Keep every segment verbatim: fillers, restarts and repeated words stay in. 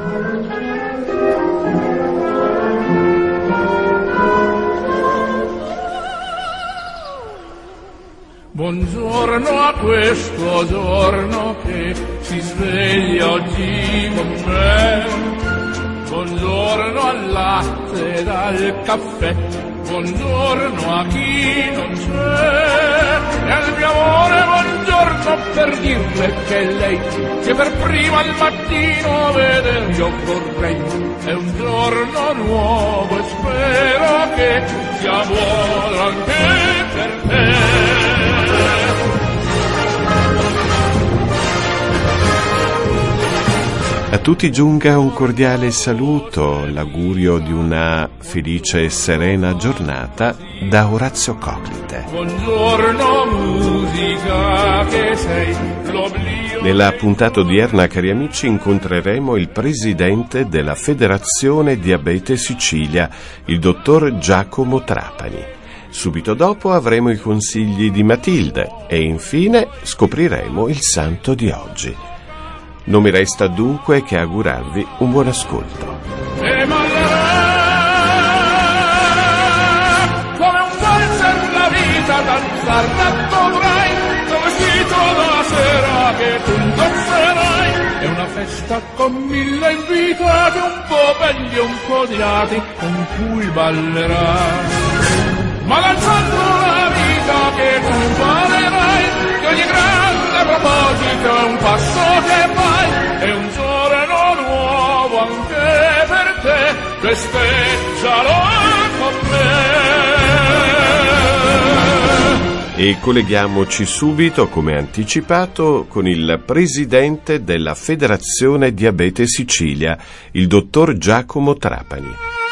Buongiorno a questo giorno che si sveglia oggi con me. Buongiorno al latte e al caffè. Buongiorno a chi non c'è. E al mio amore buongiorno per dirle che lei, che per prima al mattino veder io vorrei. È un giorno nuovo e spero che sia buono anche per te. A tutti giunga un cordiale saluto, l'augurio di una felice e serena giornata da Orazio Coclite. Buongiorno musica che sei l'oblio. Nella puntata odierna, cari amici, incontreremo il presidente della Federazione Diabete Sicilia, il dottor Giacomo Trapani. Subito dopo avremo i consigli di Matilde e infine scopriremo il santo di oggi. Non mi resta dunque che augurarvi un buon ascolto. E ballerà come un valzer la vita, danzar dovrai, vestito da sera che tu indosserai. È una festa con mille invitati, un po' belli e un po' odiati, con cui ballerai. Ma danzando la vita che tu ballerai, che ogni grande proposito è un passo che fai, è un giorno nuovo anche per te, festeggialo con me. E colleghiamoci subito, come anticipato, con il presidente della Federazione Diabete Sicilia, il dottor Giacomo Trapani.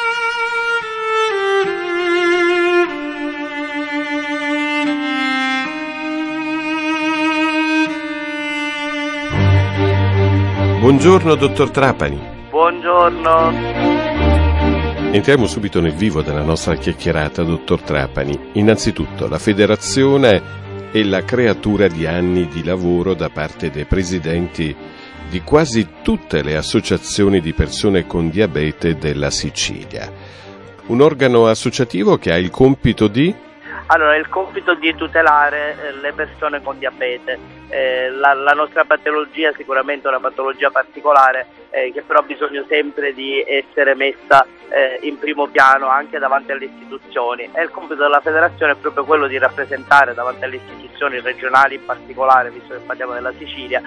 Buongiorno, dottor Trapani. Buongiorno. Entriamo subito nel vivo della nostra chiacchierata, dottor Trapani. Innanzitutto, la federazione è la creatura di anni di lavoro da parte dei presidenti di quasi tutte le associazioni di persone con diabete della Sicilia. Un organo associativo che ha il compito di... Allora, il compito di tutelare eh, le persone con diabete. Eh, la, la nostra patologia è sicuramente una patologia particolare eh, che però ha bisogno sempre di essere messa eh, in primo piano anche davanti alle istituzioni, e il compito della federazione è proprio quello di rappresentare davanti alle istituzioni regionali in particolare, visto che parliamo della Sicilia,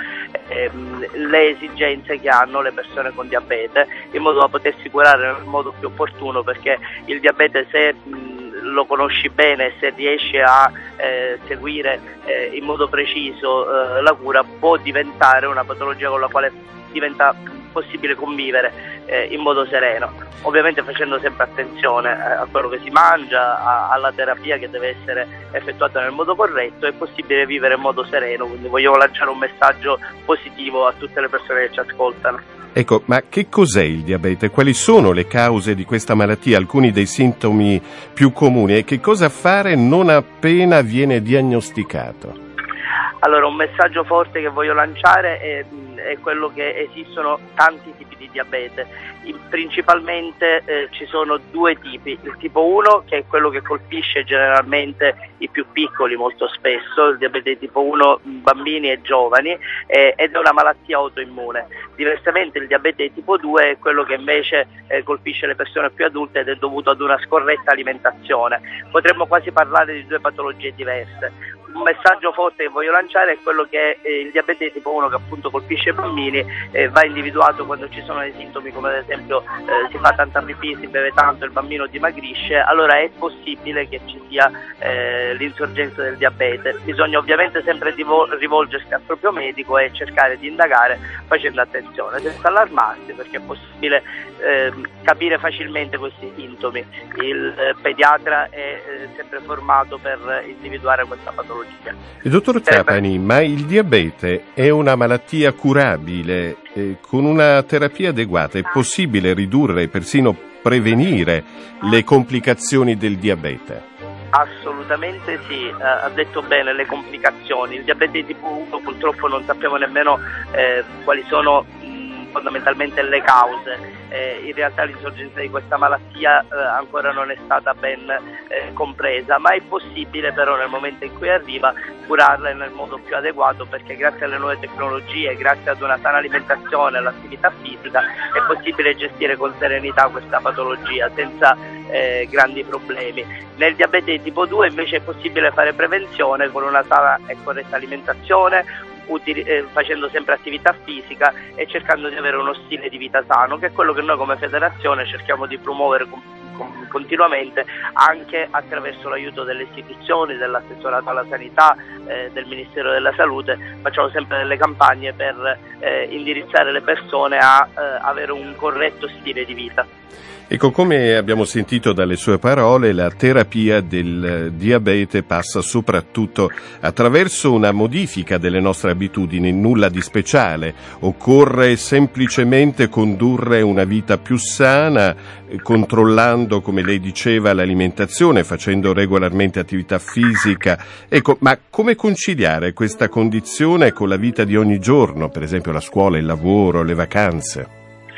ehm, le esigenze che hanno le persone con diabete, in modo da potersi curare nel modo più opportuno, perché il diabete, se mh, lo conosci bene, se riesci a eh, seguire eh, in modo preciso eh, la cura, può diventare una patologia con la quale diventa possibile convivere eh, in modo sereno, ovviamente facendo sempre attenzione eh, a quello che si mangia, a, alla terapia che deve essere effettuata nel modo corretto. È possibile vivere in modo sereno, quindi voglio lanciare un messaggio positivo a tutte le persone che ci ascoltano. Ecco, ma che cos'è il diabete? Quali sono le cause di questa malattia? Alcuni dei sintomi più comuni, e che cosa fare non appena viene diagnosticato? Allora, un messaggio forte che voglio lanciare è, è quello che esistono tanti tipi di diabete. Principalmente eh, ci sono due tipi: il tipo uno, che è quello che colpisce generalmente i più piccoli molto spesso, il diabete di tipo uno, bambini e giovani, eh, ed è una malattia autoimmune. Diversamente il diabete di tipo due è quello che invece eh, colpisce le persone più adulte ed è dovuto ad una scorretta alimentazione. Potremmo quasi parlare di due patologie diverse. Un messaggio forte che voglio lanciare è quello che eh, il diabete di tipo uno, che appunto colpisce i bambini, eh, va individuato quando ci sono dei sintomi come ad esempio eh, si fa tanta pipì, si beve tanto, il bambino dimagrisce. Allora è possibile che ci sia eh, l'insorgenza del diabete. Bisogna ovviamente sempre divol- rivolgersi al proprio medico e cercare di indagare facendo attenzione, senza allarmarsi, perché è possibile eh, capire facilmente questi sintomi. Il eh, pediatra è eh, sempre formato per individuare questa patologia. E dottor Trapani, ma il diabete è una malattia curabile? Eh, con una terapia adeguata è possibile ridurre e persino prevenire le complicazioni del diabete? Assolutamente sì, eh, ha detto bene, le complicazioni. Il diabete di tipo uno purtroppo non sappiamo nemmeno eh, quali sono mh, fondamentalmente le cause. Eh, in realtà l'insorgenza di questa malattia eh, ancora non è stata ben eh, compresa, ma è possibile però nel momento in cui arriva curarla nel modo più adeguato, perché grazie alle nuove tecnologie, grazie ad una sana alimentazione e all'attività fisica è possibile gestire con serenità questa patologia senza eh, grandi problemi. Nel diabete di tipo due invece è possibile fare prevenzione con una sana e corretta alimentazione, Utili, eh, facendo sempre attività fisica e cercando di avere uno stile di vita sano, che è quello che noi come federazione cerchiamo di promuovere con, con, continuamente, anche attraverso l'aiuto delle istituzioni, dell'assessorato alla sanità, eh, del Ministero della Salute. Facciamo sempre delle campagne per eh, indirizzare le persone a eh, avere un corretto stile di vita. Ecco, come abbiamo sentito dalle sue parole, la terapia del diabete passa soprattutto attraverso una modifica delle nostre abitudini, nulla di speciale. Occorre semplicemente condurre una vita più sana, controllando, come lei diceva, l'alimentazione, facendo regolarmente attività fisica. Ecco, ma come conciliare questa condizione con la vita di ogni giorno, per esempio la scuola, il lavoro, le vacanze?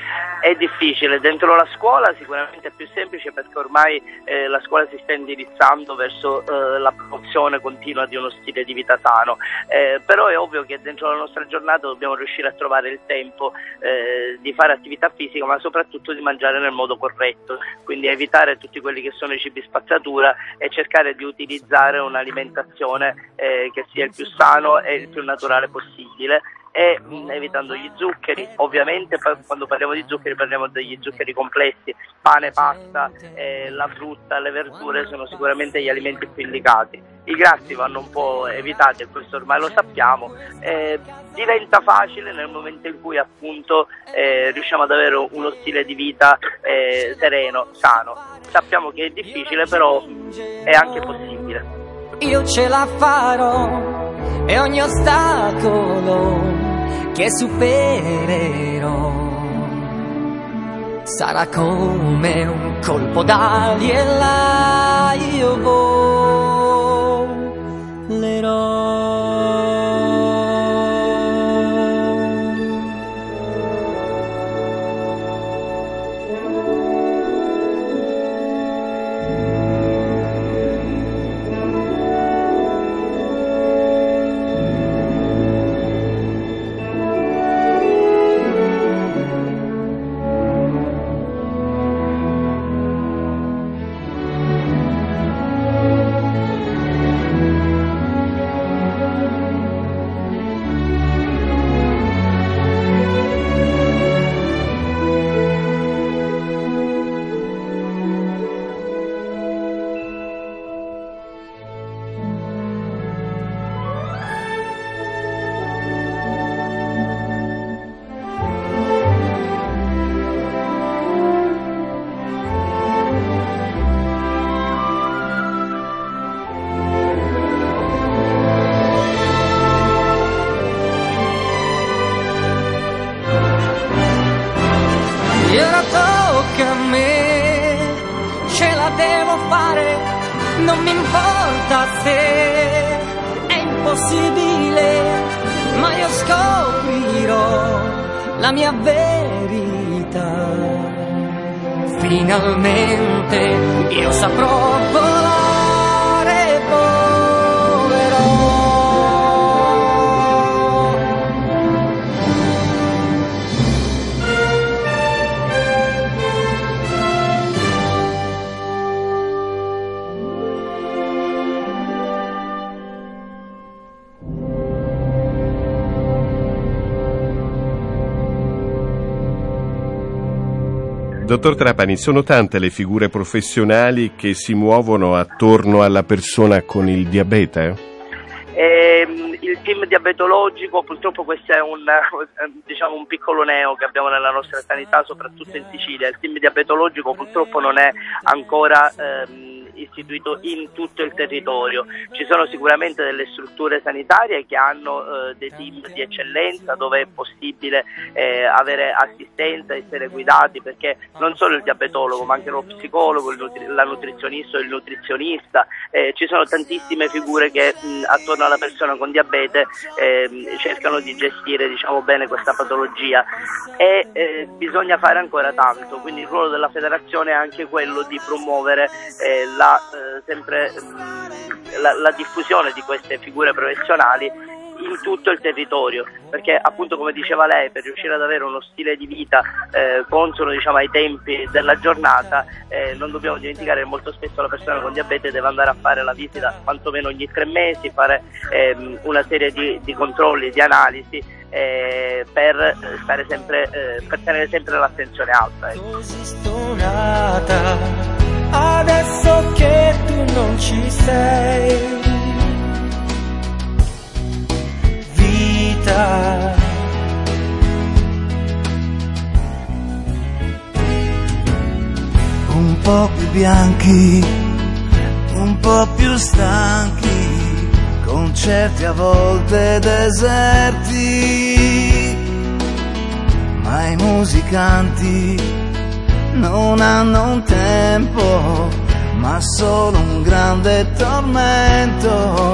È difficile, dentro la scuola sicuramente è più semplice perché ormai eh, la scuola si sta indirizzando verso eh, la promozione continua di uno stile di vita sano, eh, però è ovvio che dentro la nostra giornata dobbiamo riuscire a trovare il tempo eh, di fare attività fisica, ma soprattutto di mangiare nel modo corretto, quindi evitare tutti quelli che sono i cibi spazzatura e cercare di utilizzare un'alimentazione eh, che sia il più sano e il più naturale possibile, e mh, evitando gli zuccheri. Ovviamente quando parliamo di zuccheri parliamo degli zuccheri complessi, pane, pasta, eh, la frutta, le verdure sono sicuramente gli alimenti più indicati. I grassi vanno un po' evitati e questo ormai lo sappiamo. Eh, diventa facile nel momento in cui appunto eh, riusciamo ad avere uno stile di vita eh, sereno, sano. Sappiamo che è difficile, però è anche possibile. Io ce la farò e ogni ostacolo che supererò sarà come un colpo d'ali e là io volerò. Tocca a me, ce la devo fare, non mi importa se è impossibile, ma io scoprirò la mia verità. Finalmente io saprò volare e volerò. Dottor Trapani, sono tante le figure professionali che si muovono attorno alla persona con il diabete? Eh, il team diabetologico, purtroppo questo è un, diciamo, un piccolo neo che abbiamo nella nostra sanità, soprattutto in Sicilia. Il team diabetologico purtroppo non è ancora ehm, istituito in tutto il territorio. Ci sono sicuramente delle strutture sanitarie che hanno eh, dei team di eccellenza dove è possibile eh, avere assistenza, essere guidati, perché non solo il diabetologo ma anche lo psicologo, il nutri- la nutrizionista o il nutrizionista, eh, ci sono tantissime figure che mh, attorno alla persona con diabete eh, cercano di gestire, diciamo, bene questa patologia, e eh, bisogna fare ancora tanto, quindi il ruolo della federazione è anche quello di promuovere eh, la, eh, sempre mh, la, la diffusione di queste figure professionali in tutto il territorio, perché appunto, come diceva lei, per riuscire ad avere uno stile di vita eh, consono, diciamo, ai tempi della giornata, eh, non dobbiamo dimenticare che molto spesso la persona con diabete deve andare a fare la visita quantomeno ogni tre mesi, fare ehm, una serie di, di controlli, di analisi eh, per stare sempre eh, per tenere sempre l'attenzione alta. Ecco. Così stonata, adesso che tu non ci sei. Un po' più bianchi, un po' più stanchi, concerti a volte deserti, ma i musicanti non hanno un tempo, ma solo un grande tormento.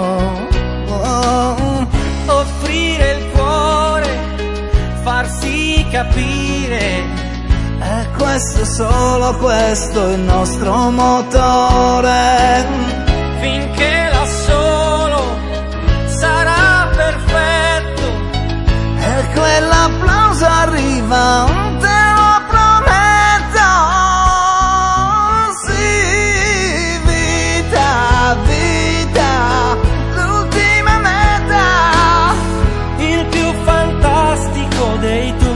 Oh. Offrire il cuore, farsi capire, è questo, solo questo il nostro motore. Finché da solo sarà perfetto, e quell'applauso arriva, te lo prometto. Sì, vita, vita, l'ultima meta, il più fantastico dei tu.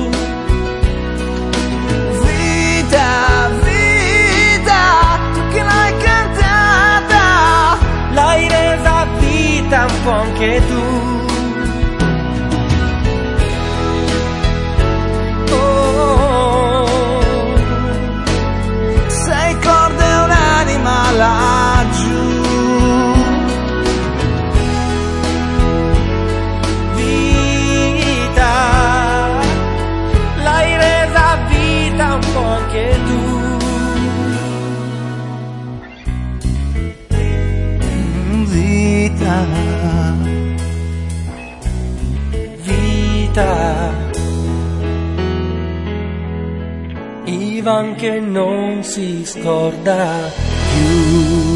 Vita, vita, tu che l'hai cantata, L'hai resa vita un po' anche tu. Oh, sei corde e un'anima laggiù. vita, l'hai resa vita un po' anche tu. Vita, Vita, Ivan che non si scorda più.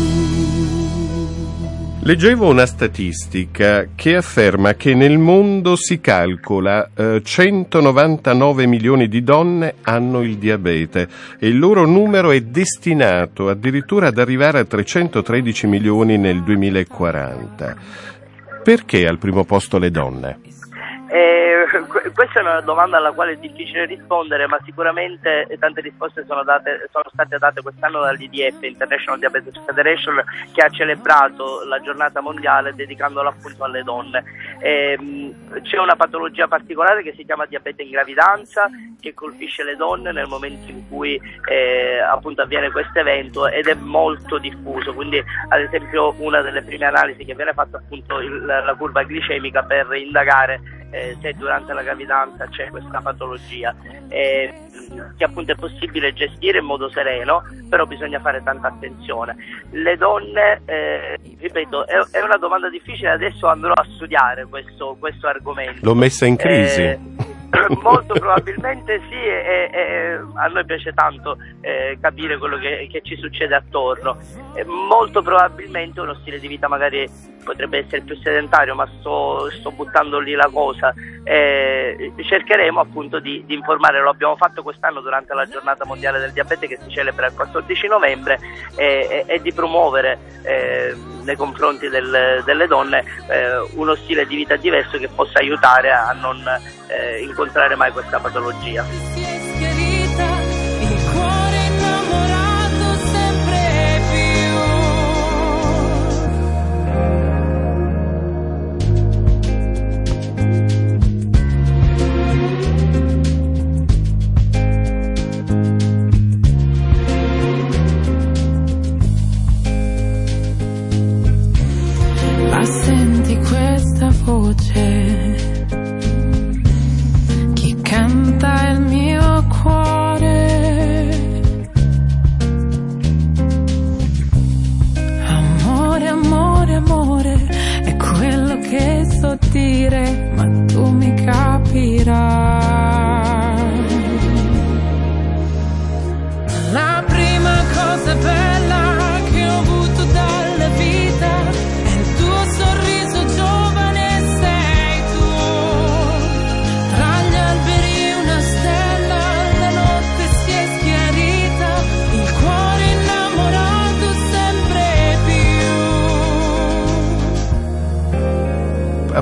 Leggevo una statistica che afferma che nel mondo si calcola eh, centonovantanove milioni di donne hanno il diabete e il loro numero è destinato addirittura ad arrivare a trecentotredici milioni nel duemilaquaranta. Perché al primo posto le donne? Eh, questa è una domanda alla quale è difficile rispondere, ma sicuramente tante risposte sono, date, sono state date quest'anno dall'I D F, International Diabetes Federation, che ha celebrato la giornata mondiale dedicandola appunto alle donne. Eh, c'è una patologia particolare che si chiama diabete in gravidanza, che colpisce le donne nel momento in cui eh, appunto avviene questo evento, ed è molto diffuso. Quindi, ad esempio, una delle prime analisi che viene fatta appunto il, la curva glicemica per indagare Eh, se durante la gravidanza c'è questa patologia, eh, che appunto è possibile gestire in modo sereno, però bisogna fare tanta attenzione. Le donne, eh, ripeto, è, è una domanda difficile, adesso andrò a studiare questo, questo argomento. L'ho messa in crisi. Eh, molto probabilmente sì, e, e a noi piace tanto eh, capire quello che, che ci succede attorno. E molto probabilmente uno stile di vita magari potrebbe essere più sedentario, ma sto, sto buttando lì la cosa. Eh, cercheremo appunto di, di informare, lo abbiamo fatto quest'anno durante la giornata mondiale del diabete che si celebra il quattordici novembre, e, e, e di promuovere eh, nei confronti del, delle donne eh, uno stile di vita diverso che possa aiutare a non eh, incontrare mai questa patologia.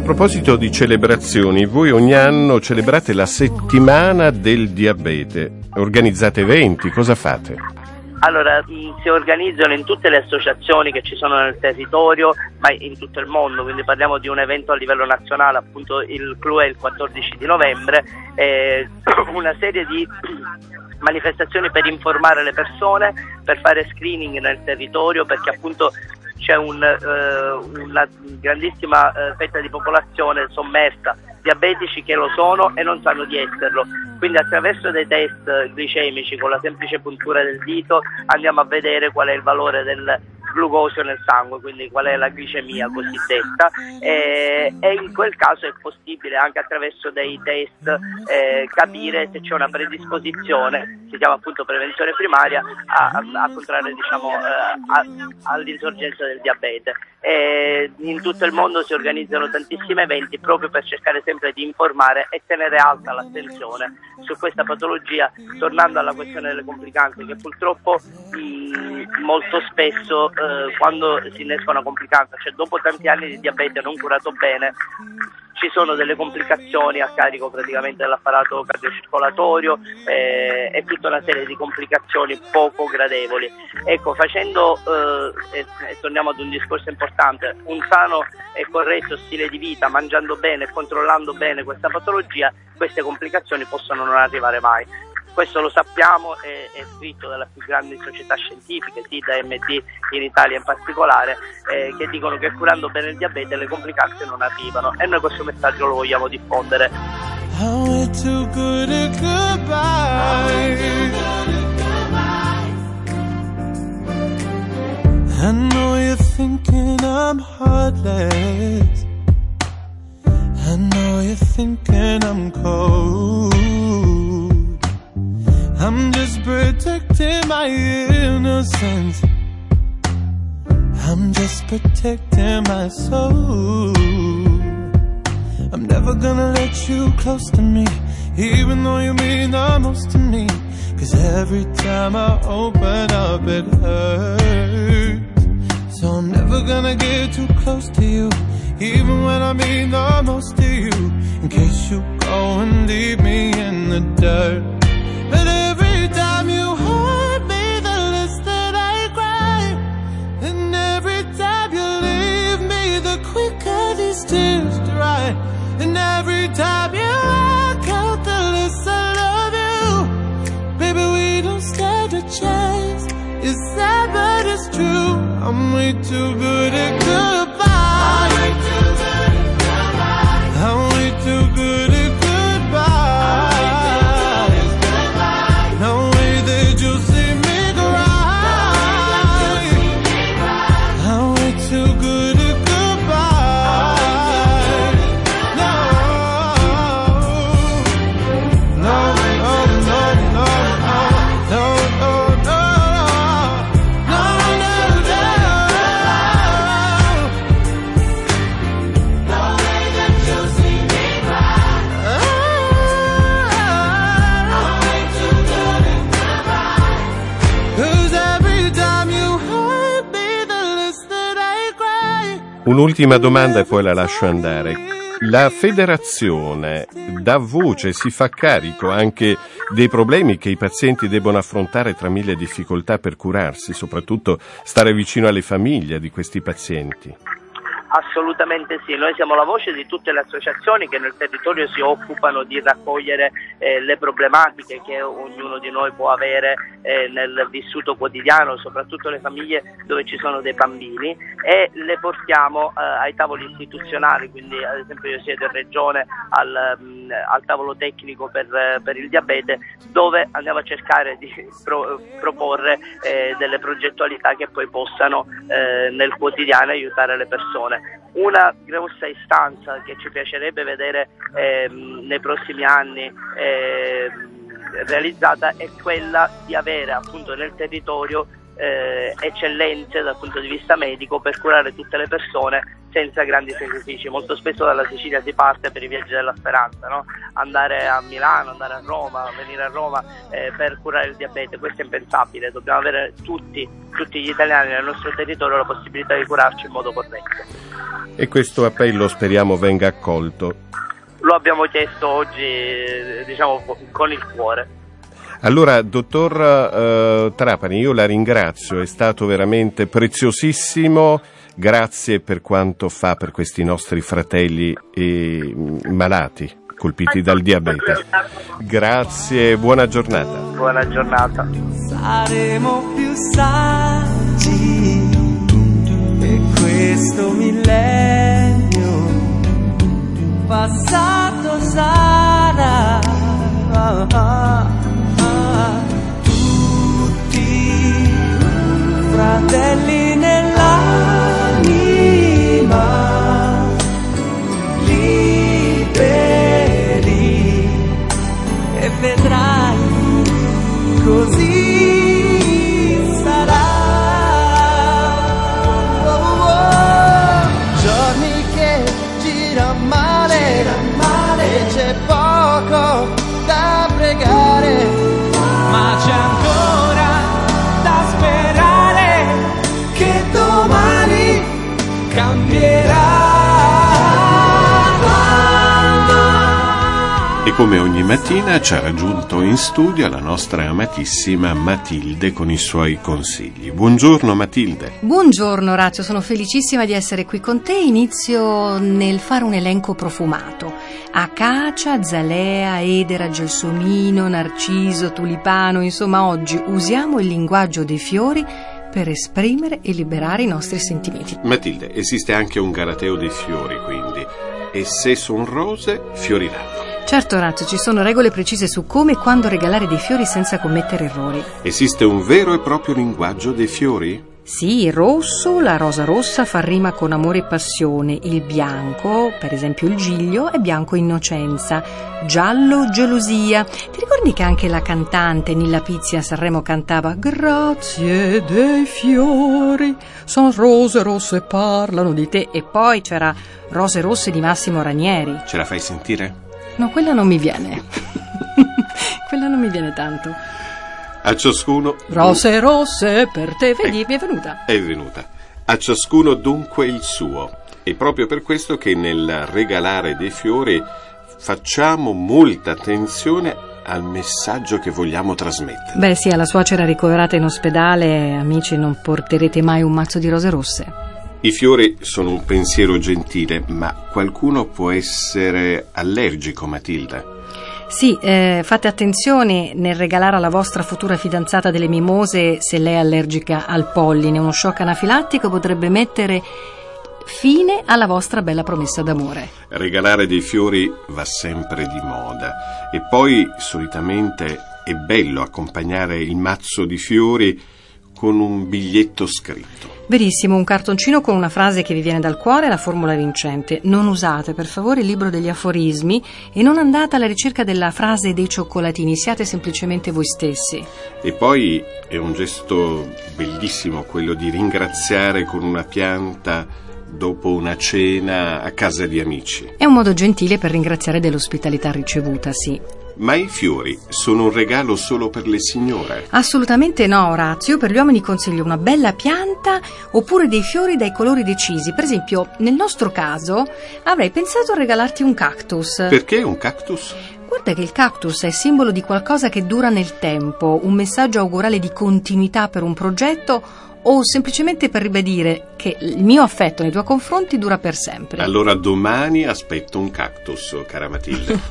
proposito di celebrazioni, voi ogni anno celebrate la settimana del diabete, organizzate eventi, cosa fate? Allora, si organizzano in tutte le associazioni che ci sono nel territorio, ma in tutto il mondo, quindi parliamo di un evento a livello nazionale, appunto il clou è il quattordici di novembre, eh, una serie di manifestazioni per informare le persone, per fare screening nel territorio, perché appunto c'è un, eh, una grandissima eh, fetta di popolazione sommersa, diabetici che lo sono e non sanno di esserlo, quindi attraverso dei test glicemici con la semplice puntura del dito andiamo a vedere qual è il valore del glucosio nel sangue, quindi qual è la glicemia cosiddetta, e, e in quel caso è possibile anche attraverso dei test eh, capire se c'è una predisposizione, si chiama appunto prevenzione primaria, a, a, a contrarre diciamo eh, a, all'insorgenza del diabete. E in tutto il mondo si organizzano tantissimi eventi proprio per cercare sempre di informare e tenere alta l'attenzione su questa patologia, tornando alla questione delle complicanze, che purtroppo mh, molto spesso eh, quando si innesca una complicanza, cioè dopo tanti anni di diabete non curato bene, ci sono delle complicazioni a carico praticamente dell'apparato cardiocircolatorio eh, e tutta una serie di complicazioni poco gradevoli. Ecco, facendo, eh, e, e torniamo ad un discorso importante, un sano e corretto stile di vita, mangiando bene e controllando bene questa patologia, queste complicazioni possono non arrivare mai. Questo lo sappiamo, è, è scritto dalle più grandi società scientifiche, S I D A, M D in Italia in particolare, eh, che dicono che curando bene il diabete le complicanze non arrivano, e noi questo messaggio lo vogliamo diffondere. I know you're thinking I'm heartless. I know you're thinking I'm cold. I'm just protecting my innocence. I'm just protecting my soul. I'm never gonna let you close to me, even though you mean the most to me. Cause every time I open up it hurts. So I'm never gonna get too close to you, even when I mean the most to you, in case you go and leave me in the dirt. But every time you hurt me, the less that I cry. And every time you leave me, the quicker these tears dry. And every time you walk out, the less I love you. Baby, we don't stand a chance. It's sad, but it's true. I'm way too good at goodbye. I'm way too good at goodbye. I'm way too good at goodbye. No way that you'll see me cry. I'm way too good at goodbye. No, no, no, no, no, no, no, no, no, no, no way that you'll see me cry. I'm way too good at goodbye. 'Cause every time you hurt me, the less that I cry. Un'ultima domanda e poi la lascio andare. La federazione dà voce, si fa carico anche dei problemi che i pazienti debbono affrontare tra mille difficoltà per curarsi, soprattutto stare vicino alle famiglie di questi pazienti? Assolutamente sì, noi siamo la voce di tutte le associazioni che nel territorio si occupano di raccogliere eh, le problematiche che ognuno di noi può avere eh, nel vissuto quotidiano, soprattutto le famiglie dove ci sono dei bambini, e le portiamo eh, ai tavoli istituzionali, quindi ad esempio io siedo in regione al, mh, al tavolo tecnico per, per il diabete, dove andiamo a cercare di pro, proporre eh, delle progettualità che poi possano eh, nel quotidiano aiutare le persone. Una grossa istanza che ci piacerebbe vedere ehm, nei prossimi anni ehm, realizzata è quella di avere appunto nel territorio eh, eccellenze dal punto di vista medico per curare tutte le persone senza grandi sacrifici. Molto spesso dalla Sicilia si parte per i viaggi della speranza, no? Andare a Milano, andare a Roma, venire a Roma eh, per curare il diabete, questo è impensabile. Dobbiamo avere tutti, tutti gli italiani nel nostro territorio la possibilità di curarci in modo corretto. E questo appello speriamo venga accolto. Lo abbiamo chiesto oggi, diciamo, con il cuore. Allora, dottor uh, Trapani, io la ringrazio, è stato veramente preziosissimo. Grazie per quanto fa per questi nostri fratelli e malati, colpiti dal diabete. Grazie, buona giornata. Buona giornata. Saremo più saggi e questo millennio passato sarà. Ah, ah, ah. Tutti fratelli nell'anima, liberi, e vedrai così sarà. Oh, oh. Giorni che gira male, gira male, e c'è poco da pregare, ma c'è ancora da sperare che domani cambierà. E come ogni mattina ci ha raggiunto in studio la nostra amatissima Matilde con i suoi consigli. Buongiorno Matilde. Buongiorno Orazio, sono felicissima di essere qui con te. Inizio nel fare un elenco profumato: acacia, zalea, edera, gelsomino, narciso, tulipano. Insomma, oggi usiamo il linguaggio dei fiori per esprimere e liberare i nostri sentimenti. Matilde, esiste anche un galateo dei fiori, quindi, e se son rose, fioriranno. Certo Orazio, ci sono regole precise su come e quando regalare dei fiori senza commettere errori. Esiste un vero e proprio linguaggio dei fiori? Sì, il rosso, la rosa rossa fa rima con amore e passione, il bianco, per esempio il giglio, è bianco innocenza, giallo gelosia. Ti ricordi che anche la cantante Nilla Pizzi a Sanremo cantava grazie dei fiori, son rose rosse parlano di te, e poi c'era Rose rosse di Massimo Ranieri. Ce la fai sentire? No, quella non mi viene. Quella non mi viene tanto. A ciascuno... Rose rosse per te, vedi, mi è venuta. È venuta. A ciascuno dunque il suo. E proprio per questo che nel regalare dei fiori facciamo molta attenzione al messaggio che vogliamo trasmettere. Beh sì, alla suocera ricoverata in ospedale, amici, non porterete mai un mazzo di rose rosse. I fiori sono un pensiero gentile, ma qualcuno può essere allergico, Matilda. Sì, eh, fate attenzione nel regalare alla vostra futura fidanzata delle mimose se lei è allergica al polline. Uno shock anafilattico potrebbe mettere fine alla vostra bella promessa d'amore. Regalare dei fiori va sempre di moda e poi solitamente è bello accompagnare il mazzo di fiori con un biglietto scritto. Verissimo, un cartoncino con una frase che vi viene dal cuore e la formula vincente. Non usate per favore il libro degli aforismi e non andate alla ricerca della frase dei cioccolatini, siate semplicemente voi stessi. E poi è un gesto bellissimo quello di ringraziare con una pianta dopo una cena a casa di amici. È un modo gentile per ringraziare dell'ospitalità ricevuta, sì. Ma i fiori sono un regalo solo per le signore? Assolutamente no, Orazio. Per gli uomini consiglio una bella pianta oppure dei fiori dai colori decisi. Per esempio, nel nostro caso avrei pensato a regalarti un cactus. Perché un cactus? Guarda che il cactus è simbolo di qualcosa che dura nel tempo, un messaggio augurale di continuità per un progetto o semplicemente per ribadire che il mio affetto nei tuoi confronti dura per sempre. Allora domani aspetto un cactus, cara Matilde.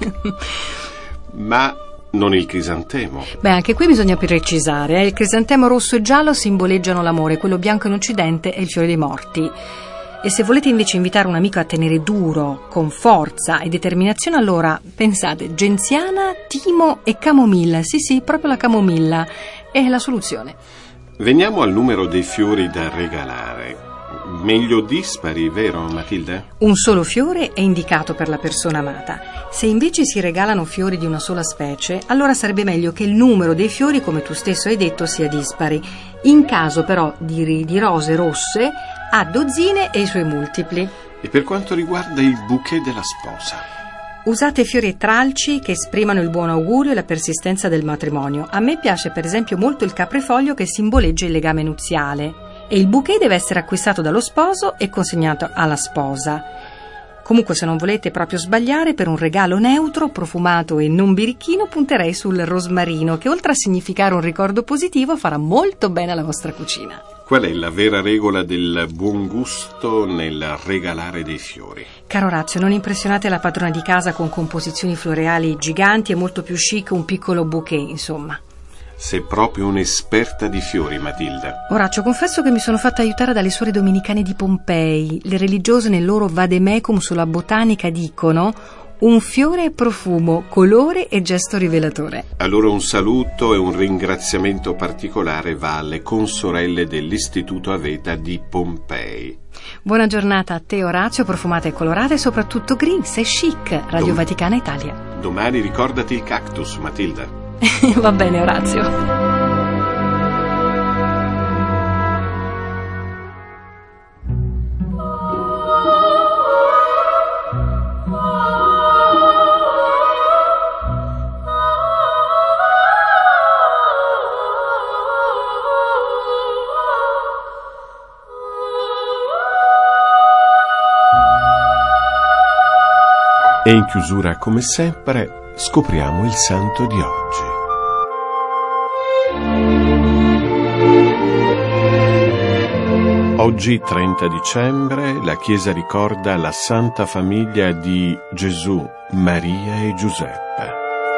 Ma non il crisantemo. Beh, anche qui bisogna precisare, eh? Il crisantemo rosso e giallo simboleggiano l'amore, quello bianco in Occidente è il fiore dei morti. E se volete invece invitare un amico a tenere duro, con forza e determinazione, allora pensate genziana, timo e camomilla. Sì, sì, proprio la camomilla è la soluzione. Veniamo al numero dei fiori da regalare. meglio dispari, vero Matilde? Un solo fiore è indicato per la persona amata. Se invece si regalano fiori di una sola specie, allora sarebbe meglio che il numero dei fiori, come tu stesso hai detto, sia dispari. In caso però di, di rose rosse, a dozzine e i suoi multipli. E per quanto riguarda il bouquet della sposa? Usate fiori e tralci che esprimano il buon augurio e la persistenza del matrimonio. A me piace per esempio molto il caprifoglio che simboleggia il legame nuziale. E il bouquet deve essere acquistato dallo sposo e consegnato alla sposa. Comunque, se non volete proprio sbagliare, per un regalo neutro, profumato e non birichino, punterei sul rosmarino, che oltre a significare un ricordo positivo farà molto bene alla vostra cucina. Qual è la vera regola del buon gusto nel regalare dei fiori? Caro Orazio, non impressionate la padrona di casa con composizioni floreali giganti, è molto più chic un piccolo bouquet, insomma. Sei proprio un'esperta di fiori, Matilda. Orazio, confesso che mi sono fatta aiutare dalle suore domenicane di Pompei. Le religiose nel loro vademecum sulla botanica dicono: un fiore è profumo, colore e gesto rivelatore. Allora un saluto e un ringraziamento particolare va alle consorelle dell'Istituto Aveta di Pompei. Buona giornata a te, Orazio, profumata e colorata e soprattutto green, sei chic. Radio Dom- Vaticana Italia. Domani ricordati il cactus, Matilda. Va bene, Orazio. E in chiusura, come sempre, scopriamo il santo di oggi. Oggi, trenta dicembre, la Chiesa ricorda la Santa Famiglia di Gesù, Maria e Giuseppe.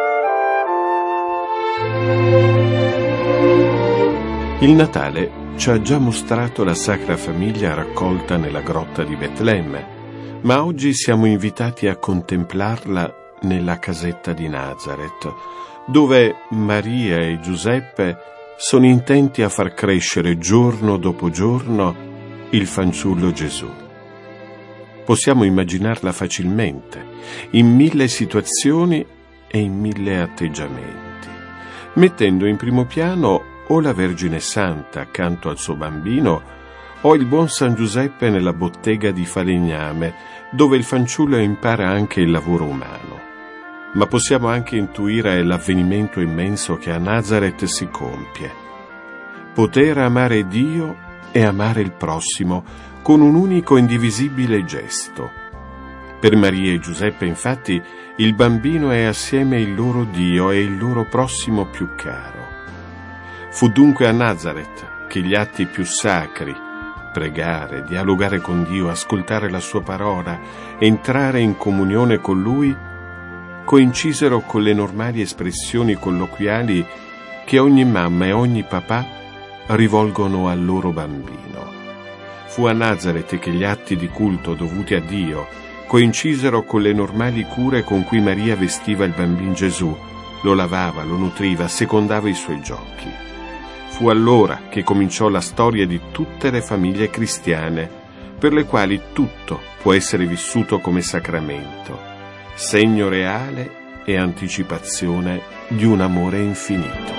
Il Natale ci ha già mostrato la Sacra Famiglia raccolta nella grotta di Betlemme, ma oggi siamo invitati a contemplarla nella casetta di Nazareth, dove Maria e Giuseppe sono intenti a far crescere giorno dopo giorno il fanciullo Gesù. Possiamo immaginarla facilmente, in mille situazioni e in mille atteggiamenti, mettendo in primo piano o la Vergine Santa accanto al suo bambino o il buon San Giuseppe nella bottega di falegname, dove il fanciullo impara anche il lavoro umano. Ma possiamo anche intuire l'avvenimento immenso che a Nazareth si compie. Poter amare Dio e amare il prossimo con un unico indivisibile gesto. Per Maria e Giuseppe, infatti, il bambino è assieme il loro Dio e il loro prossimo più caro. Fu dunque a Nazareth che gli atti più sacri, pregare, dialogare con Dio, ascoltare la sua parola, entrare in comunione con Lui, coincisero con le normali espressioni colloquiali che ogni mamma e ogni papà rivolgono al loro bambino. Fu a Nazareth che gli atti di culto dovuti a Dio coincisero con le normali cure con cui Maria vestiva il bambino Gesù, lo lavava, lo nutriva, secondava i suoi giochi. Fu allora che cominciò la storia di tutte le famiglie cristiane, per le quali tutto può essere vissuto come sacramento, segno reale e anticipazione di un amore infinito.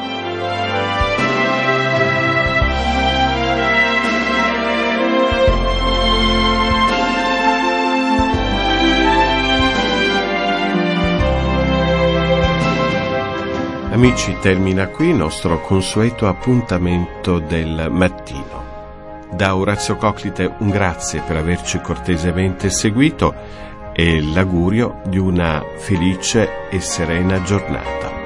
Amici, termina qui il nostro consueto appuntamento del mattino. Da Orazio Coclite un grazie per averci cortesemente seguito e l'augurio di una felice e serena giornata.